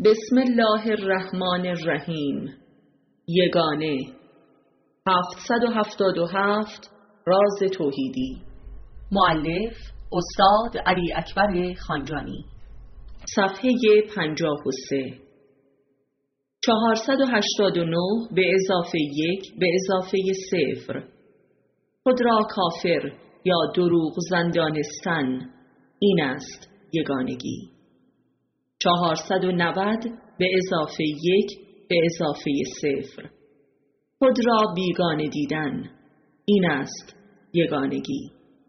بسم الله الرحمن الرحیم. یگانه 777 راز توحیدی. مؤلف استاد علی اکبر خانجانی. صفحه 53. 489 به اضافه 1 به اضافه 0. خود را کافر یا دروغ زندانستن، این است یگانگی. 490 به اضافه 1 به اضافه 0. خود را بیگانه دیدن، این است یگانگی.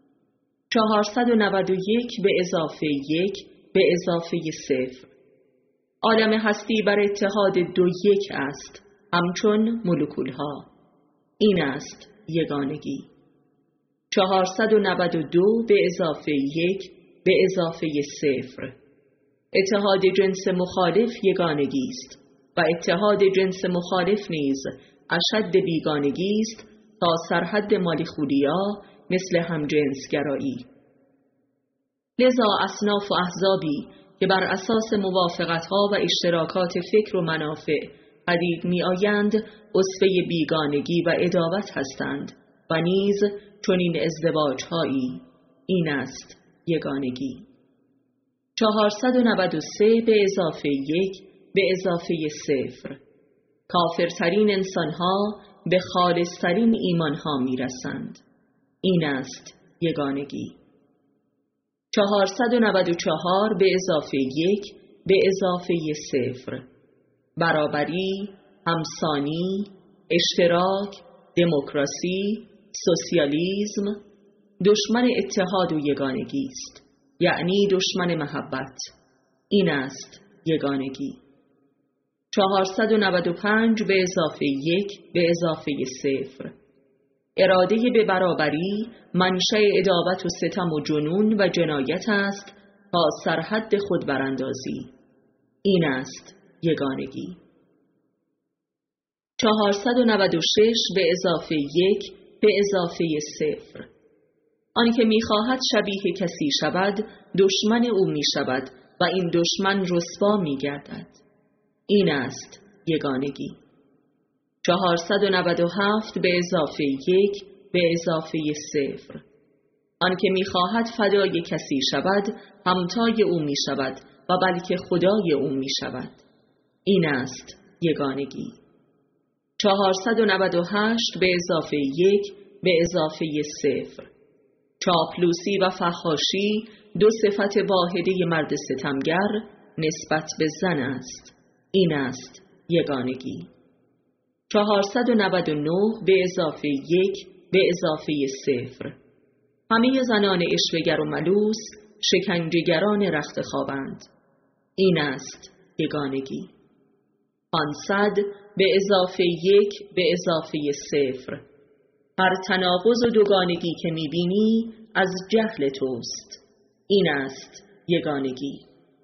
491 به اضافه 1 به اضافه 0. عالم هستی بر اتحاد دو یک است، همچون مولکولها، این است یگانگی. 492 به اضافه 1 به اضافه 0. اتحاد جنس مخالف یگانگی است و اتحاد جنس مخالف نیز اشد بیگانگی است تا سرحد مالیخولیا مثل همجنسگرایی. لذا اصناف و احزابی که بر اساس موافقت‌ها و اشتراکات فکر و منافع پدید می‌آیند اصفه بیگانگی و عداوت هستند و نیز چنین ازدواج‌هایی، این است یگانگی. 493 به اضافه 1 به اضافه 0. کافرترین انسانها به خالصترین ایمانها میرسند، این است یگانگی. 494 به اضافه 1 به اضافه 0. برابری، همسانی، اشتراک، دموکراسی، سوسیالیسم دشمن اتحاد و یگانگی است، یعنی دشمن محبت، این است یگانگی. 495 به اضافه 1 به اضافه 0. اراده به برابری منشأ عداوت و ستم و جنون و جنایت است تا سرحد خود براندازی، این است یگانگی. 496 به اضافه 1 به اضافه 0. آن که می‌خواهد شبیه کسی شود دشمن او می‌شود و این دشمن رسوا می‌گردد، این است یگانگی. 497 به اضافه 1 به اضافه 0. آن که می‌خواهد فدای کسی شود همتای او می‌شود و بلکه خدای او می‌شود، این است یگانگی. 498 به اضافه 1 به اضافه 0. چاپلوسی و فحاشی دو صفت واحده مرد ستمگر نسبت به زن است، این است یگانگی. 499 به اضافه 1 به اضافه 0. همه زنان عشوه‌گر و ملوس شکنجه‌گران رخت خوابند، این است یگانگی. 500 به اضافه 1 به اضافه 0. هر تناقض و دوگانگی که می‌بینی از جهل توست، این است یگانگی.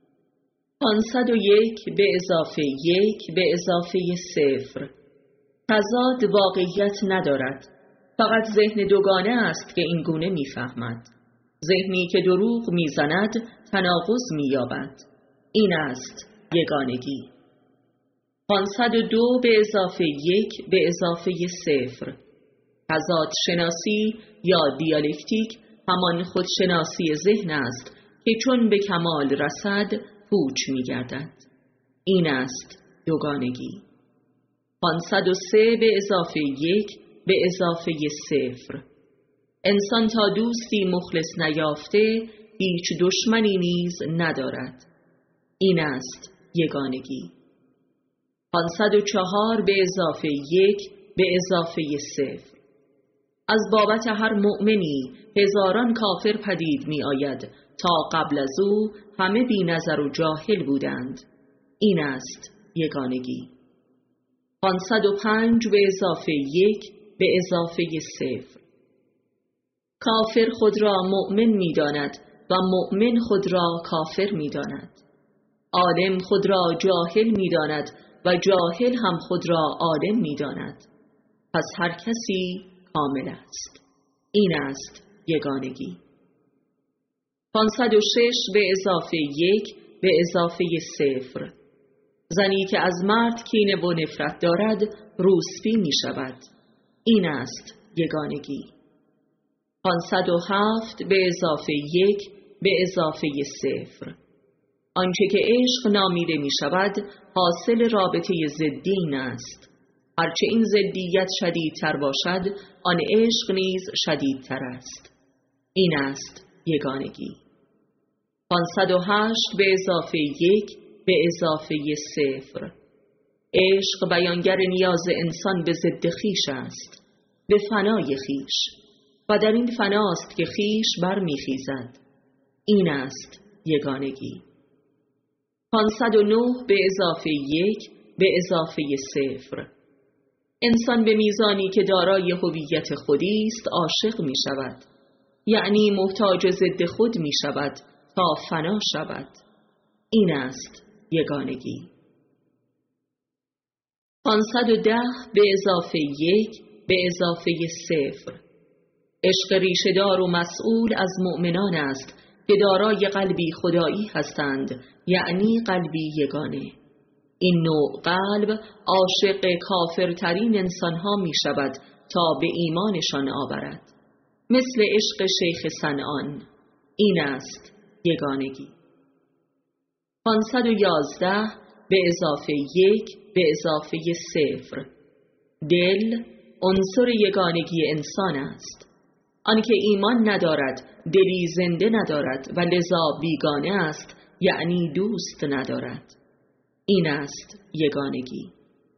501 به اضافه 1 به اضافه 0. تضاد واقعیت ندارد، فقط ذهن دوگانه است که این گونه می‌فهمد. ذهنی که دروغ می‌زند تناقض می‌یابد، این است یگانگی. 502 به اضافه 1 به اضافه 0. تضاد شناسی یا دیالکتیک همان خودشناسی ذهن است که چون به کمال رسد پوچ می‌گردد، این است دوگانگی. 503 به اضافه 1 به اضافه 0. انسان تا دوستی مخلص نیافته هیچ دشمنی نیز ندارد، این است یگانگی. 504 به اضافه 1 به اضافه 0. از بابت هر مؤمنی هزاران کافر پدید می آید تا قبل از او همه بی نظر و جاهل بودند، این است یگانگی. 505 به اضافه 1 به اضافه 0. کافر خود را مؤمن می داند و مؤمن خود را کافر می داند. عالم خود را جاهل می داند و جاهل هم خود را عالم می داند. پس هر کسی کامل است، این است یگانگی. 506 به اضافه 1 به اضافه 0. زنی که از مرد کینه و نفرت دارد روسپی می شود. این است یگانگی. 507 به اضافه 1 به اضافه 0. آنچه که عشق نامیده می شود حاصل رابطه ضدین است. هرچه این ضدیت شدیدتر باشد آن عشق نیز شدیدتر است. این است یگانگی. 508 به اضافه 1 به اضافه 0. عشق بیانگر نیاز انسان به ضد خویش است، به فنای خویش، و در این فناست که خویش برمیخیزد. این است یگانگی. 509 به اضافه 1 به اضافه 0. انسان به میزانی که دارای هویت خودی است عاشق می شود، یعنی محتاج ضد خود می شود تا فنا شود. این است یگانگی. 510 به اضافه 1 به اضافه 0. عشق ریشه‌دار و مسئول از مؤمنان است که دارای قلبی خدایی هستند، یعنی قلبی یگانه. این نوع قلب عاشق کافرترین انسانها می شود تا به ایمانشان آورد، مثل عشق شیخ صنعان. این است یگانگی. 511 به اضافه 1 به اضافه 0. دل عنصر یگانگی انسان است. آنکه ایمان ندارد دلی زنده ندارد و لذا بیگانه است، یعنی دوست ندارد. این است یگانگی.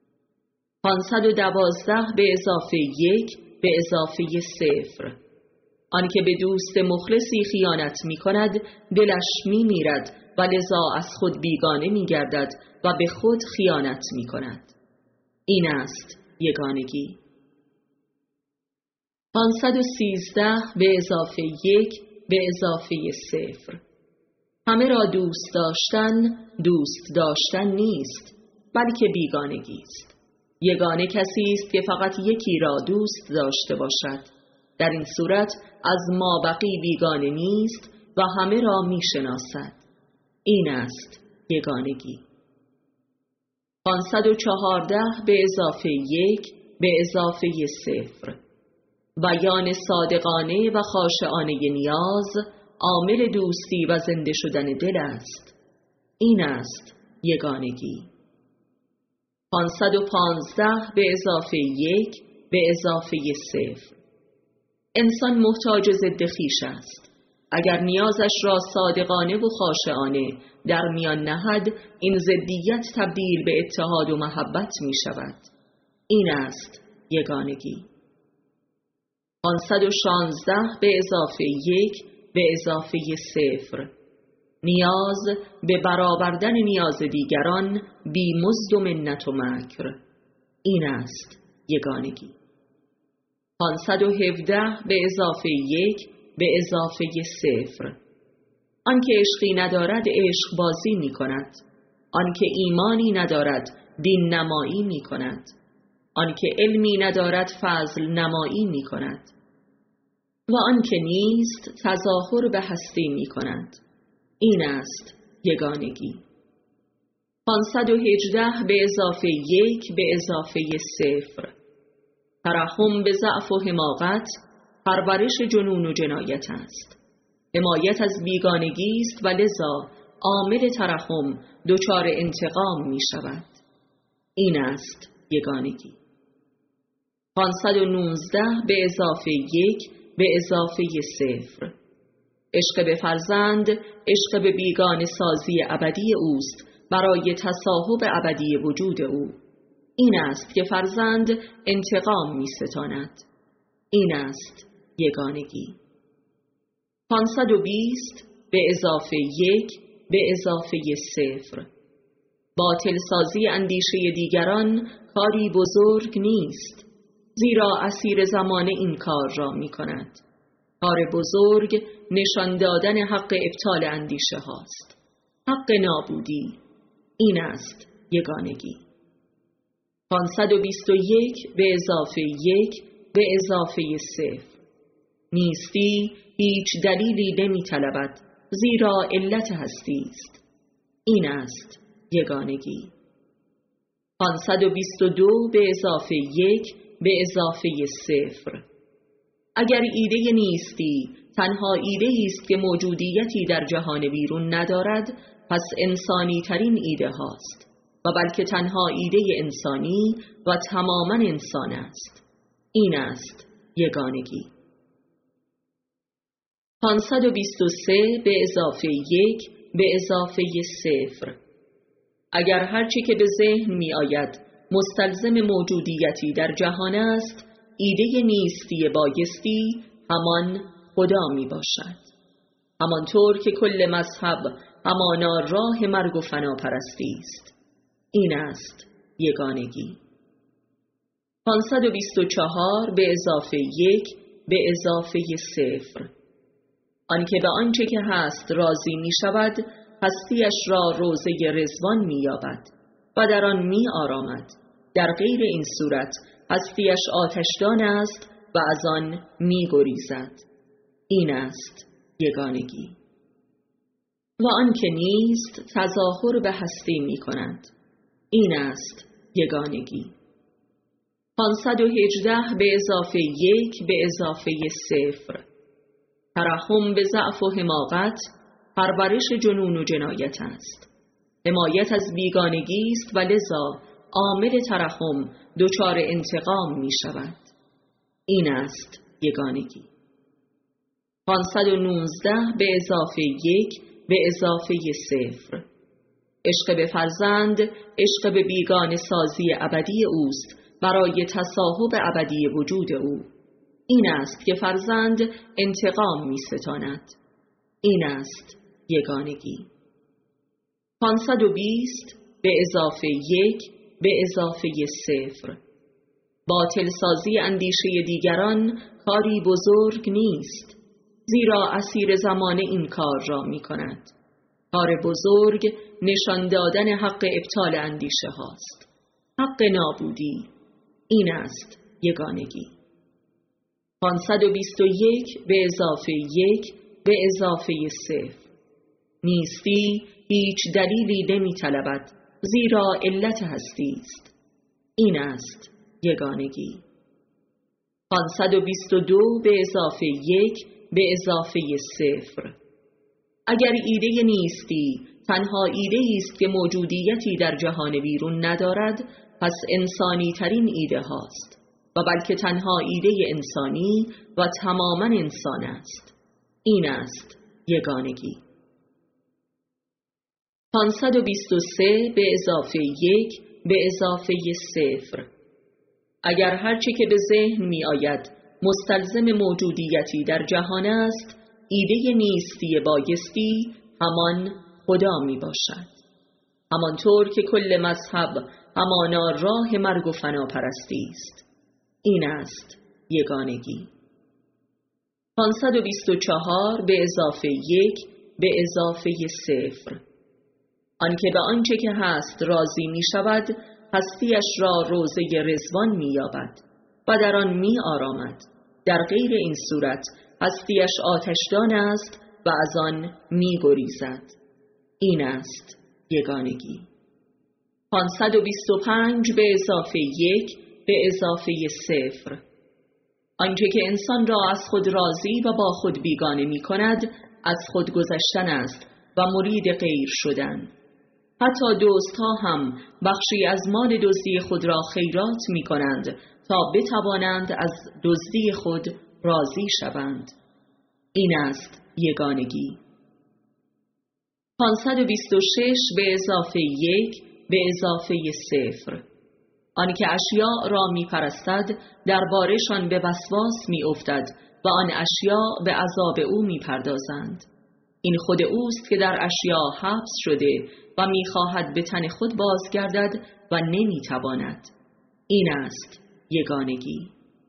512 به اضافه 1 به اضافه 0. آنکه به دوست مخلصی خیانت می کند دلش می میرد و لذا از خود بیگانه می گردد و به خود خیانت می کند. این است یگانگی. 513 به اضافه 1 به اضافه 0. همه را دوست داشتن نیست، بلکه بیگانگی است. یگانه کسی است که فقط یکی را دوست داشته باشد. در این صورت از مابقی بیگانه نیست و همه را می شناسد. این است یگانگی. 514 به اضافه 1 به اضافه 0. بیان صادقانه و خاشعانه نیاز عامل دوستی و زنده شدن دل است. این است یگانگی. 515 به اضافه 1 به اضافه 0. انسان محتاج ضد خویش است. اگر نیازش را صادقانه و خاشعانه در میان نهد، این ضدیت تبدیل به اتحاد و محبت می شود. این است یگانگی. 516 به اضافه 1 به اضافه 0. نیاز به برآوردن نیاز دیگران بی مزد و منت و مکر. این است یگانگی. 517 به اضافه 1 به اضافه 0. آنکه عشقی ندارد عشق بازی می کند. آنکه ایمانی ندارد دین نمایی می کند. آنکه علمی ندارد فضل نمایی می کند. و آنکه نیست تظاهر به هستی می کند. این است یگانگی. 518 به اضافه 1 به اضافه 0. ترحم به ضعف و حماقت پرورش جنون و جنایت است. حمایت از بیگانگی است و لذا عامل ترحم دچار انتقام می شود. این است یگانگی. 519 به اضافه 1 به اضافه 0. عشق به فرزند عشق به بیگانه سازی ابدی اوست برای تصاحب ابدی وجود او. این است که فرزند انتقام می ستاند. این است یگانگی. 520 به اضافه 1 به اضافه 0. باطل سازی اندیشه دیگران کاری بزرگ نیست، زیرا اسیر زمانه این کار را می کند. کار بزرگ نشان دادن حق ابطال اندیشه هاست، حق نابودی. این است یگانگی. 521 به اضافه 1 به اضافه 0. نیستی هیچ دلیلی نمی طلبد، زیرا علت هستی است. این است یگانگی. 522 به اضافه 1 به اضافه 0. اگر ایده نیستی تنها ایده است که موجودیتی در جهان بیرون ندارد، پس انسانی ترین ایده هاست و بلکه تنها ایده انسانی و تماما انسان است. این است یگانگی. 523 به اضافه 1 به اضافه 0. اگر هرچی که به ذهن می آید مستلزم موجودیتی در جهان است، ایده نیستی بایستی همان خدا می باشد. همانطور که کل مذهب همانا راه مرگ و فنا پرستی است. این است یگانگی. 524 به اضافه 1 به اضافه 0. آنکه به آنچه که هست راضی می شود، هستیش را روضه رضوان می یابد و در آن می آرامد. در غیر این صورت هستیش آتشدان است و از آن می گریزد. این است یگانگی. و آنکه نیست تظاهر به هستی می کند. این است یگانگی. 518 به اضافه 1 به اضافه 0. ترحم به ضعف و حماقت پرورش جنون و جنایت است. حمایت از بیگانگی است و لذا عامل ترحم دچار انتقام می شود. این است یگانگی. 519 به اضافه 1 به اضافه 0. عشق به فرزند عشق به بیگانه سازی ابدی اوست برای تصاحب ابدی وجود او. این است که فرزند انتقام می ستاند. این است یگانگی. 520 به اضافه 1 به اضافه 0. باطل سازی اندیشه دیگران کاری بزرگ نیست، زیرا اسیر زمانه این کار را می کند. کار بزرگ نشان دادن حق ابطال اندیشه هاست، حق نابودی. این است یگانگی. 521 به اضافه 1 به اضافه 0. نیستی هیچ دلیلی نمی طلبد، زیرا علت هستی است. این است یگانگی. 522 به اضافه 1 به اضافه 0. اگر ایده نیستی تنها ایده است که موجودیتی در جهان بیرون ندارد، پس انسانی ترین ایده هاست و بلکه تنها ایده انسانی و تماما انسان است. این است یگانگی. 523 به اضافه 1 به اضافه 0. اگر هرچی که به ذهن می آید مستلزم موجودیتی در جهان است، ایده نیستی بایستی همان خدا می باشد. همانطور که کل مذهب همانا راه مرگ و فنا پرستی است. این است یگانگی. 524 به اضافه 1 به اضافه 0. آنکه به آنچه که هست راضی می شود، هستیش را روضه رضوان می یابد و در آن می آرامد. در غیر این صورت هستیش آتشدان است و از آن می گریزد. این است یگانگی. 525 به اضافه 1 به اضافه 0. آنچه که انسان را از خود راضی و با خود بیگانه می کند، از خود گذشتن است و مرید غیر شدن. حتی دوستها هم بخشی از مال دزدی خود را خیرات می کنند تا بتوانند از دزدی خود راضی شوند. این است یگانگی. 526 به اضافه 1 به اضافه 0. آنکه اشیاء را می پرستد دربارشان به وسواس می افتد و آن اشیاء به عذاب او می پردازند. این خود اوست که در اشیاء حبس شده و می خواهد به تن خود بازگردد و نمی تواند. این است یگانگی.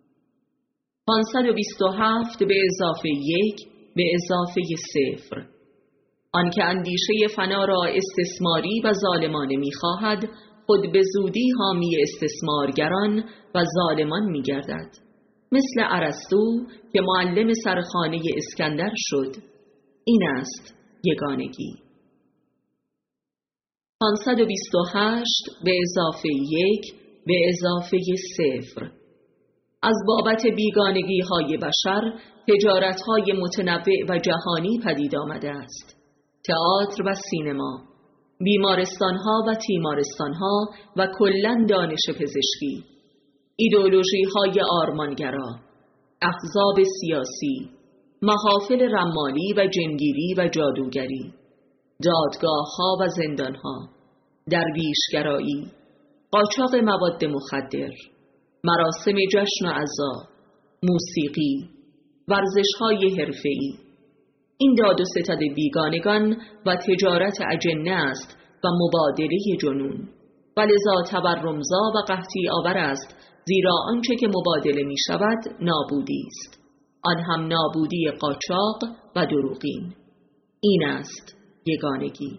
527 به اضافه 1 به اضافه 0. آنکه اندیشه فنا را استثماری و ظالمانه می خواهد، خود به زودی حامی استثمارگران و ظالمان می گردد. مثل ارسطو که معلم سرخانه اسکندر شد. این است یگانگی. 528 به اضافه 1 به اضافه 0. از بابت بیگانگی های بشر تجارت های متنوع و جهانی پدید آمده است. تئاتر و سینما، بیمارستان ها و تیمارستان ها و کلاً دانش پزشکی، ایدئولوژی های آرمانگرا، احزاب سیاسی، محافل رمالی و جنگیری و جادوگری، دادگاه ها و زندان ها، درویشگرایی، قاچاق مواد مخدر، مراسم جشن و عزا، موسیقی، ورزش های حرفه‌ای. این داد و ستد بیگانگان و تجارت اجنه است و مبادله جنون و لذا تورمزا و قحطی آور است، زیرا آنچه که مبادله می شود نابودی است، آن هم نابودی قاچاق و دروغین. این است یگانگی.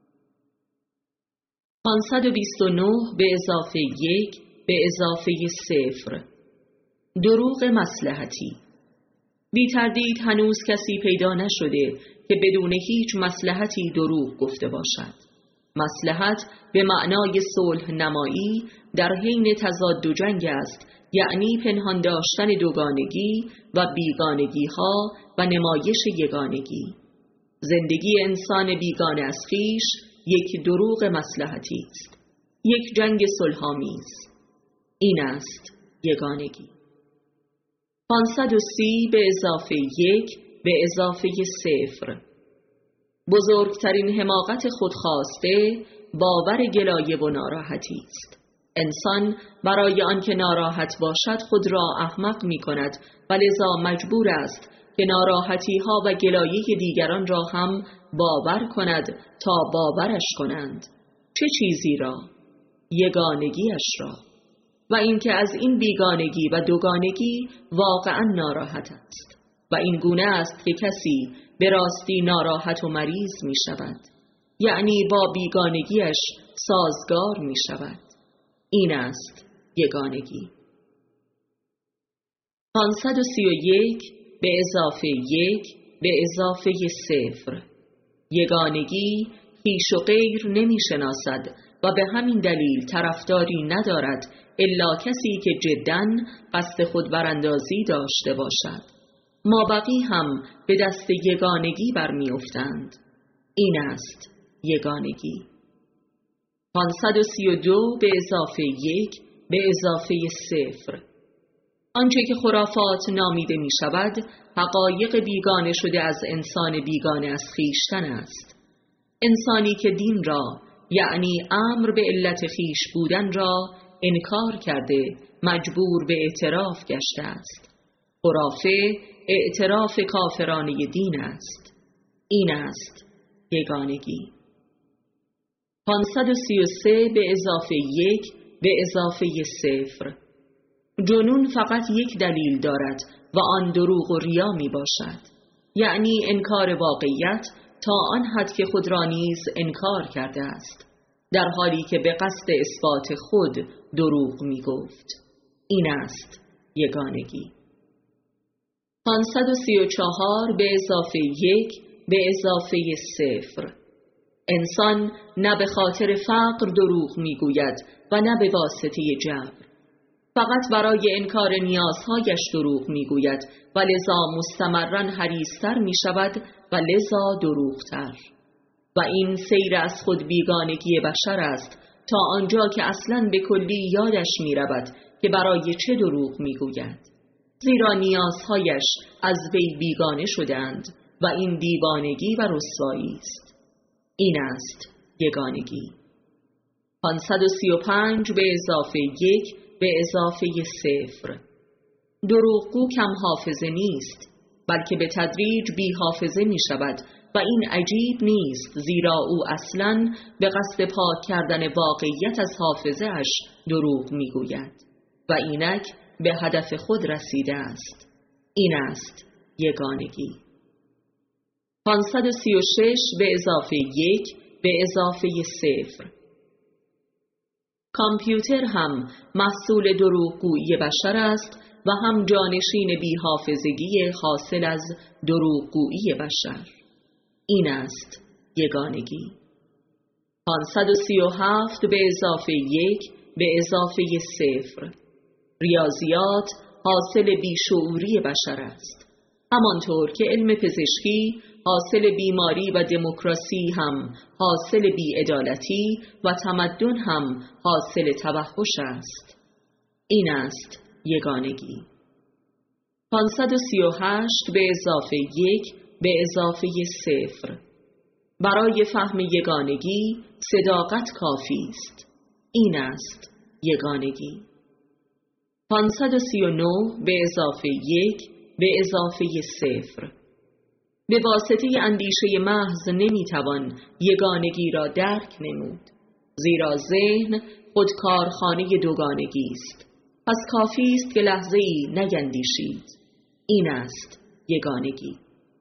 529 به اضافه 1 به اضافه 0. دروغ مصلحتی. بی تردید هنوز کسی پیدا نشده که بدون هیچ مصلحتی دروغ گفته باشد. مصلحت به معنای صلح نمایی در حین تضاد و جنگ است، یعنی پنهان داشتن دوگانگی و بیگانگی ها و نمایش یگانگی. زندگی انسان بیگانه از خویش یک دروغ مصلحتی است، یک جنگ صلح‌آمیز. این است یگانگی. 530 به اضافه 1 به اضافه 0. بزرگترین حماقت خودخواسته باور گلایه و ناراحتی است. انسان برای آنکه ناراحت باشد خود را احمق می کند و لذا مجبور است که ناراحتی ها و گلایه دیگران را هم باور کند تا باورش کنند. چه چیزی را؟ یگانگیش را. و اینکه از این بیگانگی و دوگانگی واقعا ناراحت است و این گونه است که کسی به راستی ناراحت و مریض می شود، یعنی با بیگانگیش سازگار می شود. این است یگانگی. 531 به اضافه 1 به اضافه 0. یگانگی خویش و غیر نمی شناسد و به همین دلیل طرفداری ندارد الا کسی که جداً قصد خود براندازی داشته باشد. مابقی هم به دست یگانگی برمی افتند. این است یگانگی. 532 به اضافه 1 به اضافه 0. آنچه که خرافات نامیده می شود حقایق بیگانه شده از انسان بیگانه از خویشتن است. انسانی که دین را، یعنی امر به علت خویش بودن را انکار کرده مجبور به اعتراف گشته است. خرافه اعتراف کافرانه دین است. این است یگانگی. 533 به اضافه 1 به اضافه 0. جنون فقط یک دلیل دارد و آن دروغ و ریا می باشد، یعنی انکار واقعیت تا آن حد که خود را نیز انکار کرده است، در حالی که به قصد اثبات خود دروغ می گفت. این است یگانگی. 534 به اضافه 1 به اضافه 0. انسان نه به خاطر فقر دروغ می گوید و نه به واسطه جبر. فقط برای انکار نیازهایش دروغ می گوید و لذا مستمراً حریص‌تر می شود و لذا دروغتر. و این سیر از خود بیگانگی بشر است تا آنجا که اصلاً به کلی یادش می رود که برای چه دروغ می گوید، زیرا نیازهایش از وی بیگانه شدند و این دیوانگی و رسوایی است. این است یگانگی. 535 به اضافه 1 به اضافه 0. دروغگو کم حافظه نیست، بلکه به تدریج بی حافظه می شود و این عجیب نیست، زیرا او اصلاً به قصد پاک کردن واقعیت از حافظه اش دروغ می گوید و اینک به هدف خود رسیده است. این است یگانگی. 536 به اضافه 1 به اضافه 0. کامپیوتر هم محصول دروغگویی بشر است و هم جانشین بی‌حافظگی حاصل از دروغگویی بشر. این است یگانگی. 537 به اضافه 1 به اضافه 0. ریاضیات حاصل بیشعوری بشر است. همانطور که علم پزشکی حاصل بیماری و دموکراسی هم حاصل بی‌عدالتی و تمدن هم حاصل توحش است. این است یگانگی. 538 به اضافه 1 به اضافه 0. برای فهم یگانگی صداقت کافی است. این است یگانگی. 539 به اضافه 1 به اضافه 0. به واسطه اندیشه محض نمیتوان یگانگی را درک نمود، زیرا ذهن خود کارخانه دوگانگی است. پس کافی است که لحظه ای نگندیشید. این است یگانگی.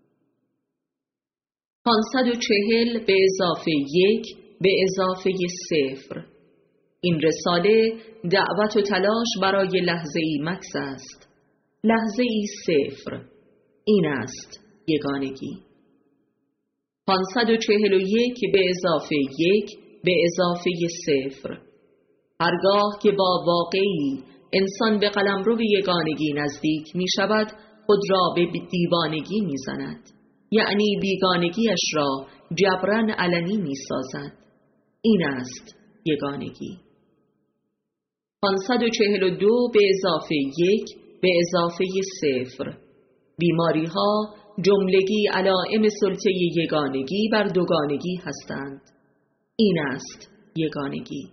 540 به اضافه 1 به اضافه 0. این رساله دعوت و تلاش برای لحظه ای مکث است. لحظه ای 0. این است یگانگی. 541 به اضافه 1 به اضافه 0. هرگاه که با واقعی انسان به قلمرو یگانگی نزدیک می شود، خود را به دیوانگی می زند. یعنی بیگانگیش را جبران علنی می سازد. این است یگانگی. 542 به اضافه 1 به اضافه 0. بیماری ها جملگی علائم سلطه یگانگی بر دوگانگی هستند. این است یگانگی.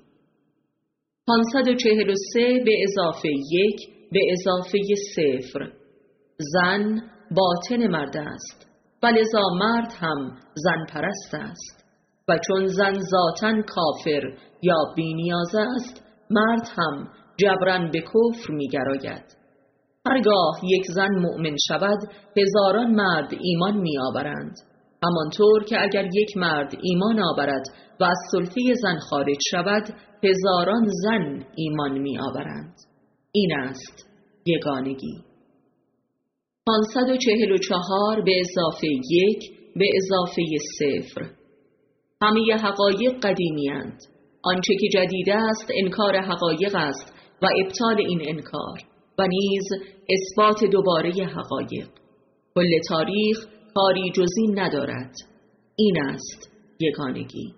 543 به اضافه 1 به اضافه 0. زن باطن مرد است، ولذا مرد هم زن پرست است، و چون زن ذاتاً کافر یا بی‌نیاز است، مرد هم جبران به کفر می‌گراید. هرگاه یک زن مؤمن شود، هزاران مرد ایمان می‌آورند، همانطور که اگر یک مرد ایمان آورد و از سلطه زن خارج شود، هزاران زن ایمان می‌آورند. این است یگانگی. 544 به اضافه 1 به اضافه 0. همه حقایق قدیمی اند. آنچه که جدید است انکار حقایق است و ابطال این انکار و نیز اثبات دوباره حقایق. کل تاریخ کاری جز این ندارد. این است یگانگی.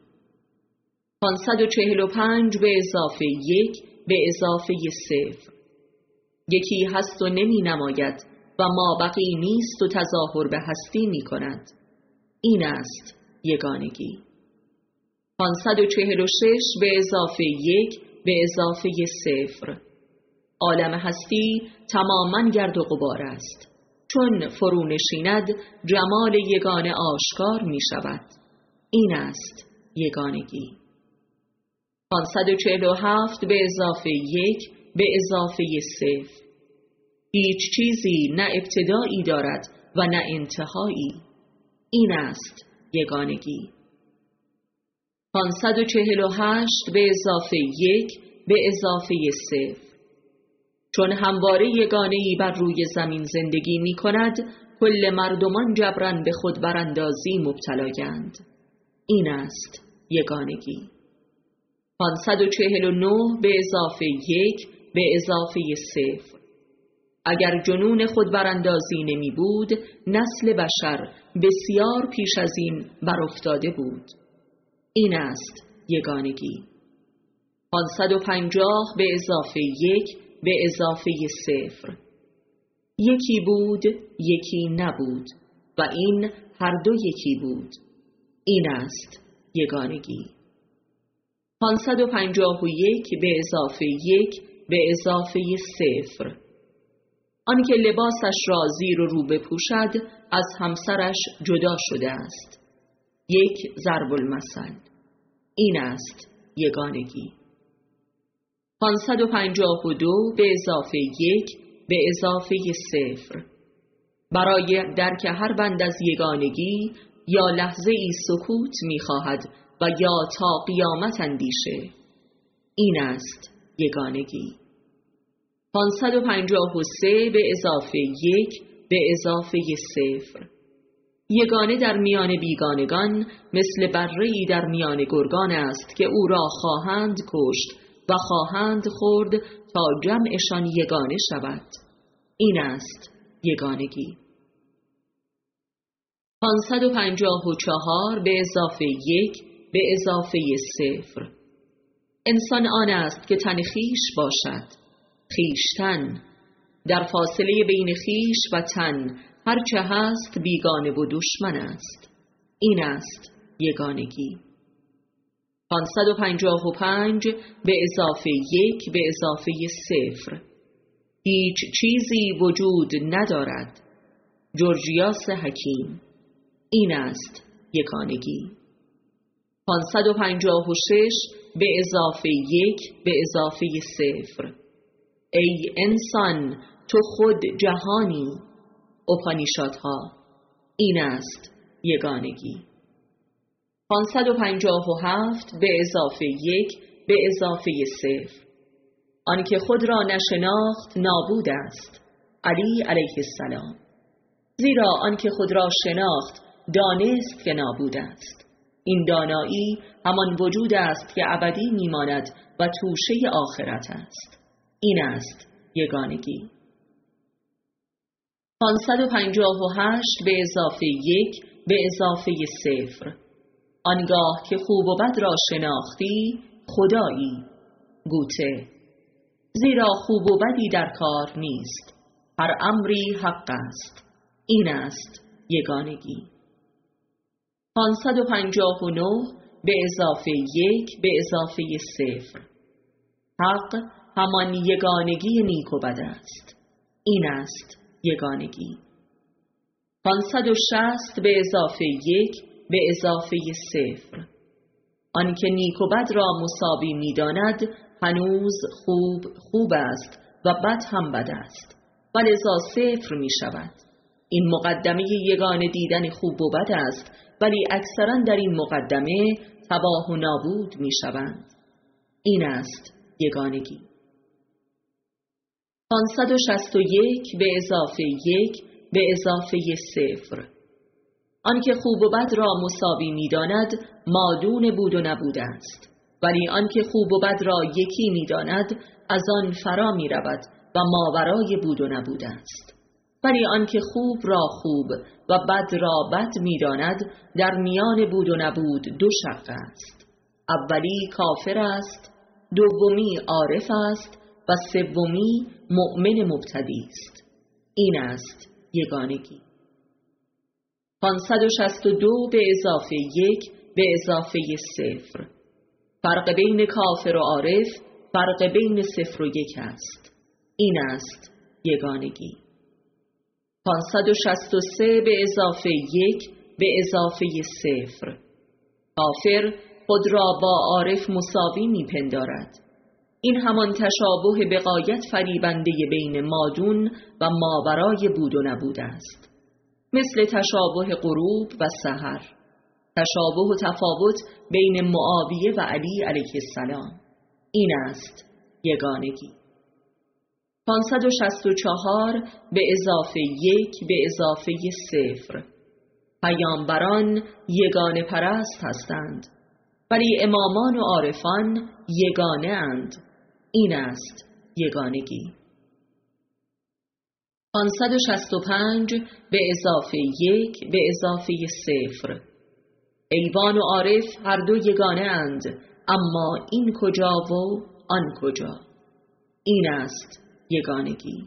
545 به اضافه 1 به اضافه 0. یکی هست و نمی نماید و ما بقی نیست و تظاهر به هستی می کند. این است یگانگی. 546 به اضافه 1 به اضافه 0. عالم هستی تماماً گرد و غبار است. چون فرو نشیند جمال یگانه آشکار می شود. این است یگانگی. 547 به اضافه 1 به اضافه 0. هیچ چیزی نه ابتدایی دارد و نه انتهایی. این است یگانگی. 548 به اضافه 1 به اضافه 0. چون همواره یگانه‌ای بر روی زمین زندگی می کند، کل مردمان جبران به خود براندازی مبتلایند. این است یگانگی. 549 به اضافه 1 به اضافه 0. اگر جنون خود براندازی نمی بود، نسل بشر بسیار پیش از این بر افتاده بود. این است یگانگی. 550 به اضافه 1 به اضافه 0. یکی بود، یکی نبود و این هر دو یکی بود. این است یگانگی. 551 به اضافه 1 به اضافه 0. آنکه لباسش را زیر و رو بپوشد از همسرش جدا شده است. یک ضرب المثل. این است یگانگی. 552 به اضافه 1 به اضافه 0. برای درک هر بند از یگانگی یا لحظه ای سکوت می‌خواهد و یا تا قیامت اندیشه. این است یگانگی. 553 به اضافه 1 به اضافه 0. یگانه در میان بیگانگان مثل بره‌ای در میان گرگان است که او را خواهند کشت و خواهند خورد تا جمعشان یگانه شود. این است یگانگی. 554 به اضافه 1 به اضافه 0. انسان آن است که تن خویش باشد، خویشتن. در فاصله بین خویش و تن هرچه هست بیگانه و دشمن است. این است یگانگی. 555 به اضافه 1 به اضافه 0. هیچ چیزی وجود ندارد. جورجیاس حکیم. این است یگانگی. 556 به اضافه 1 به اضافه 0. ای انسان تو خود جهانی. اپانیشادها. این است یگانگی. 557 به اضافه 1 به اضافه 0. آنکه خود را نشناخت نابود است. علی علیه السلام. زیرا آنکه خود را شناخت دانست که نابود است. این دانایی همان وجود است که ابدی میماند و توشه آخرت است. این است یگانگی. 558 به اضافه 1 به اضافه 0. آنگاه که خوب و بد را شناختی خدایی. گوته. زیرا خوب و بدی در کار نیست، هر امری حق است. این است یگانگی. 559 به اضافه 1 به اضافه 0. حق همان یگانگی نیک و بد است. این است یگانگی. 560 به اضافه 1 به اضافه 0. آنکه نیک و بد را مساوی می‌داند هنوز خوب است و بد هم بد است، ولذا 0 می شود. این مقدمه یگانه دیدن خوب و بد است، ولی اکثرا در این مقدمه تباه و نابود می شوند. این است یگانگی. 561 به اضافه 1 به اضافه 0. آنکه خوب و بد را مساوی می داند مادون بود و نبود است، ولی آنکه خوب و بد را یکی می داند از آن فرا می رود و ماورای بود و نبود است. ولی آنکه خوب را خوب و بد را بد می داند در میان بود و نبود دو شق است. اولی کافر است، دومی عارف است و سومی مؤمن مبتدی است. این است یگانگی. 562 به اضافه 1 به اضافه 0. فرق بین کافر و عارف فرق بین 0 و 1 است. این است یگانگی. 563 به اضافه 1 به اضافه 0. کافر خود را با عارف مساوی میپندارد. این همان تشابه به غایت فریبنده بین مادون و ماورای بود و نبود است، مثل تشابه غروب و سحر، تشابه و تفاوت بین معاویه و علی علیه السلام. این است یگانگی. 564 به اضافه 1 به اضافه 0. پیامبران یگانه پرست هستند، ولی امامان و عارفان یگانه اند. این است یگانگی. 565 به اضافه 1 به اضافه 0. ایوان و عارف هر دو یگانه اند، اما این کجا و آن کجا. این است یگانگی.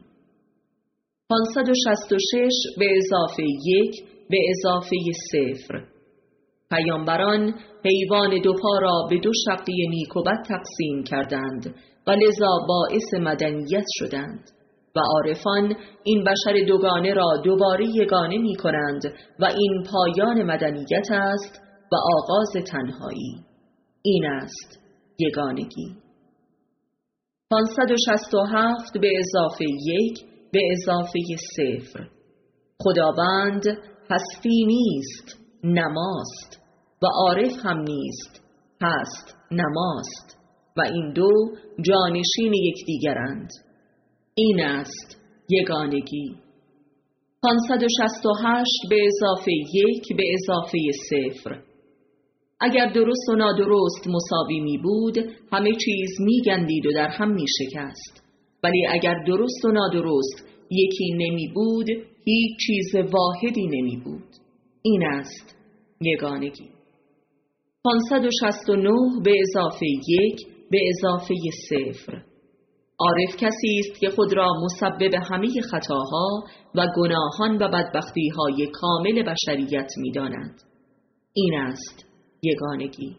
566 به اضافه 1 به اضافه 0. پیامبران حیوان دو پا را به دو شقی نیک و بد تقسیم کردند و لذا باعث مدنیت شدند، و عارفان این بشر دوگانه را دوباره یگانه می کنند و این پایان مدنیت است و آغاز تنهایی. این است یگانگی. 567 به اضافه 1 به اضافه 0. خداوند هستی نیست، نماست، و عارف هم نیست، هست، نماست، و این دو جانشین یکدیگرند. این است یگانگی. 568 به اضافه 1 به اضافه 0. اگر درست و نادرست مساوی می بود، همه چیز می گندید و در هم می شکست. ولی اگر درست و نادرست یکی نمی بود، هیچ چیز واحدی نمی بود. این است یگانگی. 569 به اضافه 1 به اضافه 0. عارف کسی است که خود را مسبب همه خطاها و گناهان و بدبختی‌های کامل بشریت می‌داند. این است یگانگی.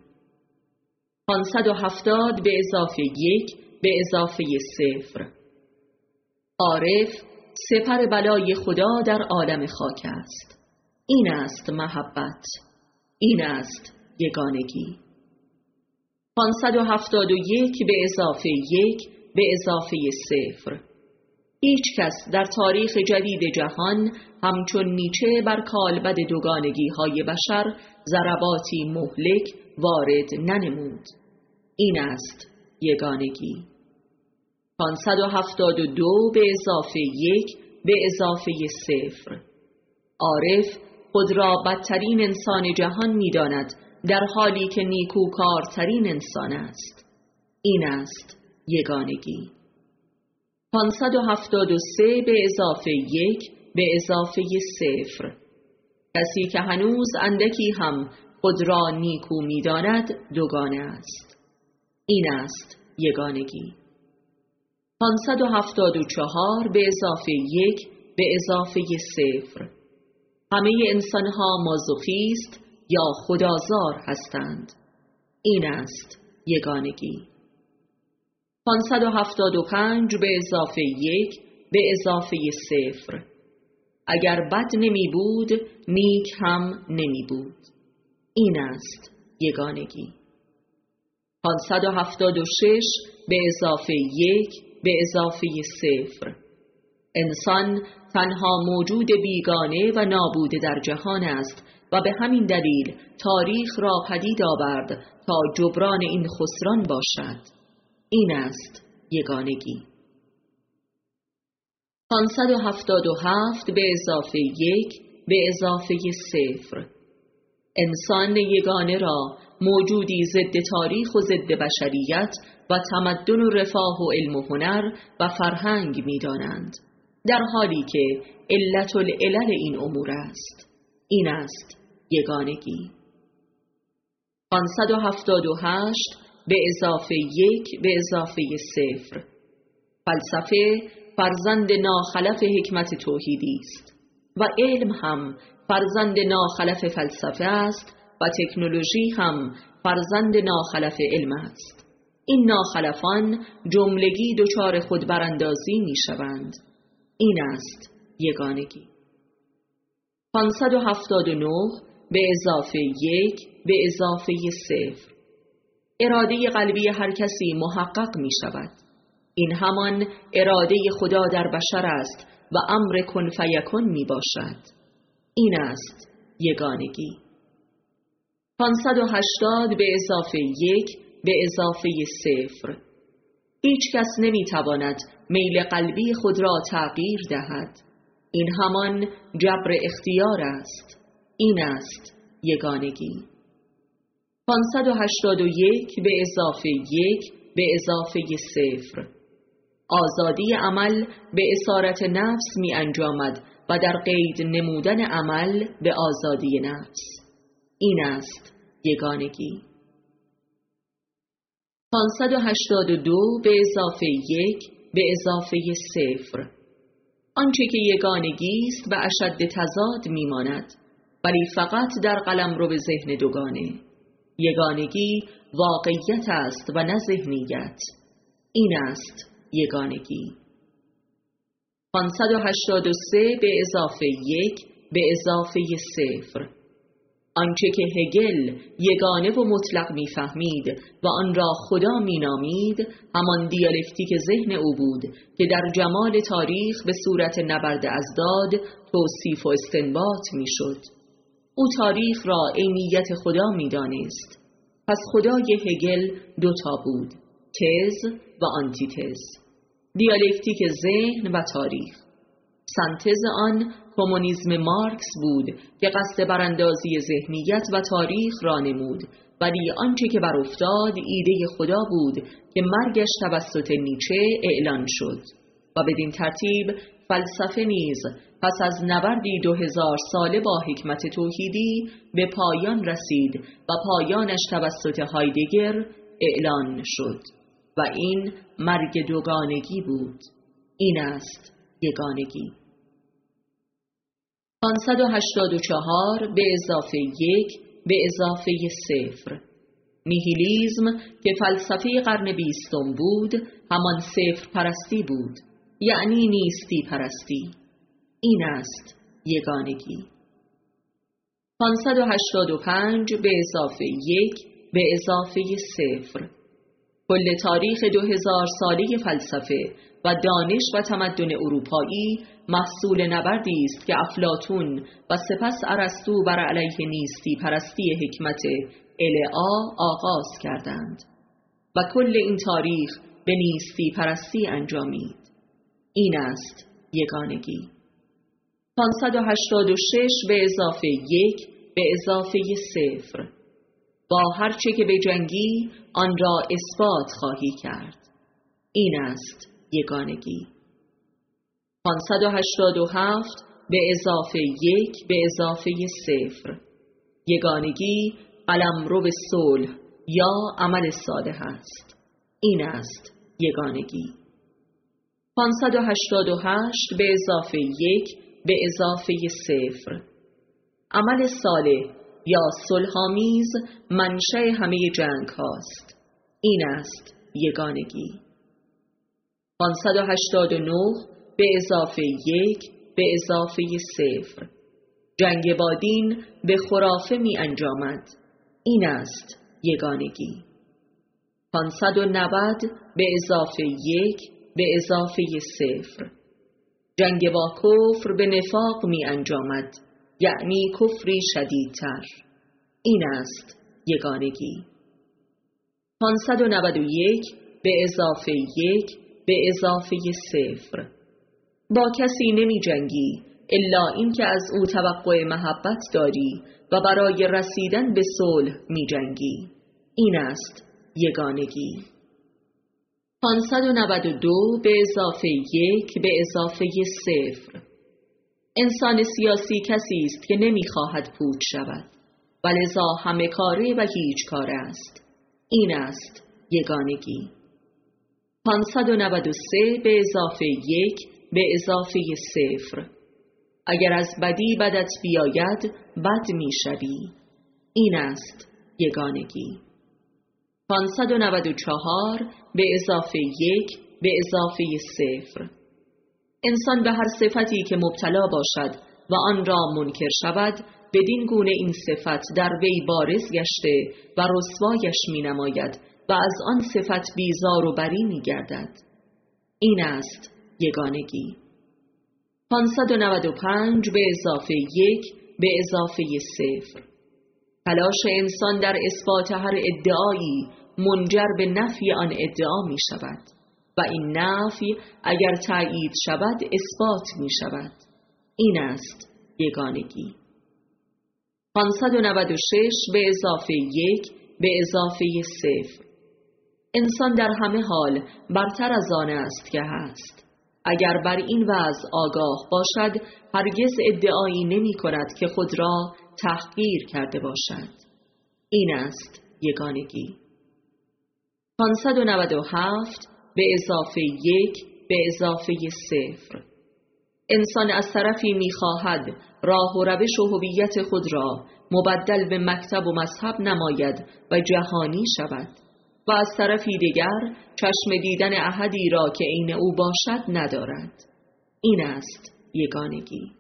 570 به اضافه 1 به اضافه 0. عارف سپر بلای خدا در عالم خاک است. این است محبت. این است یگانگی. 571 به اضافه 1 به اضافه 0. هیچ کس در تاریخ جدید جهان همچون نیچه بر کالبد دوگانگی های بشر ضرباتی مهلک وارد ننمود. این است یگانگی. 572 به اضافه 1 به اضافه 0. عارف خود را بدترین انسان جهان می داند، در حالی که نیکوکارترین انسان است. این است یگانگی. 573 به اضافه 1 به اضافه 0. کسی که هنوز اندکی هم خود را نیکو می داند دوگانه است. این است یگانگی. 574 به اضافه 1 به اضافه 0. همه انسانها مازوخیست یا خدازار هستند. این است یگانگی. 575 به اضافه 1 به اضافه 0. اگر بد نمی بود، نیک هم نمی بود. این است یگانگی. 576 به اضافه 1 به اضافه 0. انسان تنها موجود بیگانه و نابوده در جهان است و به همین دلیل تاریخ را پدید آورد تا جبران این خسران باشد. این است یگانگی. 577 به اضافه 1 به اضافه 0. انسان یگانه را موجودی ضد تاریخ و ضد بشریت و تمدن و رفاه و علم و هنر و فرهنگ می دانند، در حالی که علت العلل این امور است. این است یگانگی. 578 به اضافه 1 به اضافه 0. فلسفه فرزند ناخلف حکمت توحیدی است و علم هم فرزند ناخلف فلسفه است و تکنولوژی هم فرزند ناخلف علم است. این ناخلفان جملگی دچار خود براندازی می شوند. این است یگانگی. 579 به اضافه 1 به اضافه 0. اراده قلبی هر کسی محقق می شود. این همان اراده خدا در بشر است و امر کن فیکن می باشد. این است یگانگی. 580 به اضافه 1 به اضافه 0. هیچ کس نمی تواند میل قلبی خود را تغییر دهد. این همان جبر اختیار است. این است یگانگی. 581 به اضافه 1 به اضافه 0. آزادی عمل به اسارت نفس می انجامد و در قید نمودن عمل به آزادی نفس. این است یگانگی. 582 به اضافه 1 به اضافه 0. آنچه که یگانگی است به اشد تضاد می ماند، ولی فقط در قلمرو ذهن دوگانه. یگانگی واقعیت است و نه ذهنیت. این است یگانگی. 583 به اضافه 1 به اضافه 0. آنچه که هگل یگانه و مطلق می‌فهمید و آن را خدا می‌نامید، همان دیالکتیک ذهن او بود که در جمال تاریخ به صورت نبرد ازداد توصیف و استنباط می‌شد. او تاریخ را عینیت خدا می‌دانست. پس خدای هگل دوتا بود: تز و آنتیتز، دیالکتیک ذهن و تاریخ. سنتز آن کمونیسم مارکس بود که قصد براندازی ذهنیت و تاریخ را نمود، ولی آنچه که بر افتاد ایده خدا بود که مرگش توسط نیچه اعلان شد و بدین ترتیب فلسفه نیز پس از نبردی 2000 ساله با حکمت توحیدی به پایان رسید و پایانش توسط هایدگر اعلان شد و این مرگ دوگانگی بود. این است یگانگی. 584 به اضافه 1 به اضافه 0. نیهیلیزم که فلسفه قرن 20 بود همان صفر پرستی بود، یعنی نیستی پرستی. این است یگانگی. 585 به اضافه 1 به اضافه 0. کل تاریخ 2000 ساله فلسفه و دانش و تمدن اروپایی محصول نبردی است که افلاطون و سپس ارسطو بر علیه نیستی پرستی حکمت العا آغاز کردند و کل این تاریخ به نیستی پرستی انجامید. این است یگانگی. 586 به اضافه 1 به اضافه 0. با هر چه که بجنگی آن را اثبات خواهی کرد. این است یگانگی. 587 به اضافه 1 به اضافه 0. یگانگی قلمرو صلح یا عمل صالح است. این است یگانگی. 588 به اضافه 1 به اضافه 0. عمل صالح یا صلح‌آمیز منشأ همه جنگ هاست. این است یگانگی. 589 به اضافه 1 به اضافه 0. جنگ با دین به خرافه می انجامد. این است یگانگی. 590 به اضافه 1 به اضافه 0. جنگ با کفر به نفاق می انجامد، یعنی کفری شدیدتر. این است یگانگی. 591 به اضافه 1 به اضافه 0. با کسی نمی جنگی الا اینکه از او توقع محبت داری و برای رسیدن به صلح می جنگی. این است یگانگی. 592 به اضافه 1 به اضافه 0. انسان سیاسی کسی است که نمی خواهد پوچ شود و لذا همه کاره و هیچ کاره است. این است یگانگی. 593 به اضافه 1 به اضافه 0. اگر از بدی بدت بیاید بد می شوی. این است یگانگی. 594 به اضافه 1 به اضافه 0. انسان به هر صفتی که مبتلا باشد و آن را منکر شود بدین گونه این صفت در وی بارز گشته و رسوایش می نماید و از آن صفت بیزار و بری می گردد. این است یگانگی. 595 به اضافه 1 به اضافه 0. تلاش انسان در اثبات هر ادعایی منجر به نفی آن ادعا می شود و این نفی اگر تأیید شود اثبات می شود. این است یگانگی. 596 به اضافه 1 به اضافه 0. انسان در همه حال برتر از آن است که هست. اگر بر این وضع آگاه باشد هرگز ادعایی نمی کند که خود را تحقیر کرده باشد. این است یگانگی. 597 به اضافه 1 به اضافه 0. انسان از طرفی می‌خواهد راه و روش و هویت خود را مبدل به مکتب و مذهب نماید و جهانی شود و از طرفی دیگر چشم دیدن احدی را که عین او باشد ندارد. این است یگانگی.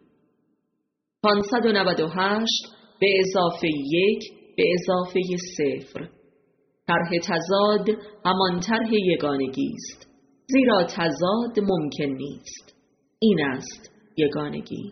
598 به اضافه 1 به اضافه 0. طرح تضاد همان طرح یگانگی است، زیرا تضاد ممکن نیست. این است یگانگی.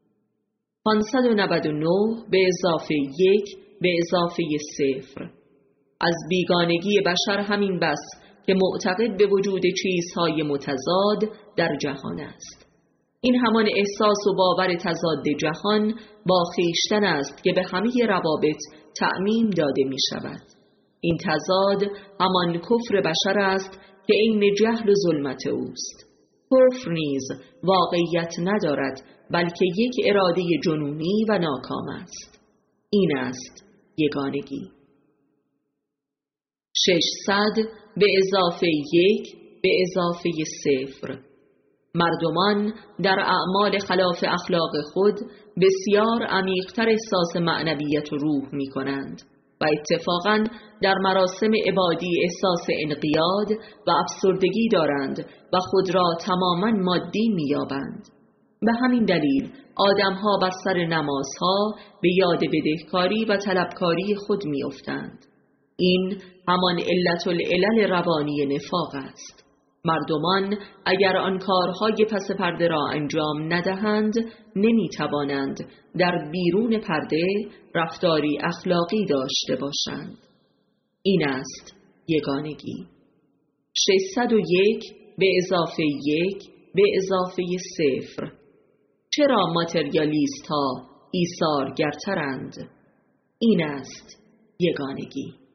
599 به اضافه 1 به اضافه 0. از بیگانگی بشر همین بس که معتقد به وجود چیزهای متضاد در جهان است این همان احساس و باور تضاد جهان با خویشتن است که به همه روابط تعمیم داده می شود. این تضاد همان کفر بشر است که عین جهل و ظلمت اوست. کفر نیز واقعیت ندارد، بلکه یک اراده جنونی و ناکام است. این است یگانگی. 600 به اضافه 1 به اضافه 0. مردمان در اعمال خلاف اخلاق خود بسیار عمیق‌تر احساس معنویت و روح می کنند و اتفاقاً در مراسم عبادی احساس انقیاد و افسردگی دارند و خود را تماماً مادی می یابند. به همین دلیل آدم‌ها بر سر نمازها به یاد بدهکاری و طلبکاری خود می افتند. این همان علت العلل روانی نفاق است. مردمان اگر آن کارهای پس پرده را انجام ندهند نمی توانند در بیرون پرده رفتاری اخلاقی داشته باشند. این است یگانگی. 601 به اضافه 1 به اضافه 0. چرا ماتریالیست ها ایثارگرترند؟ این است یگانگی.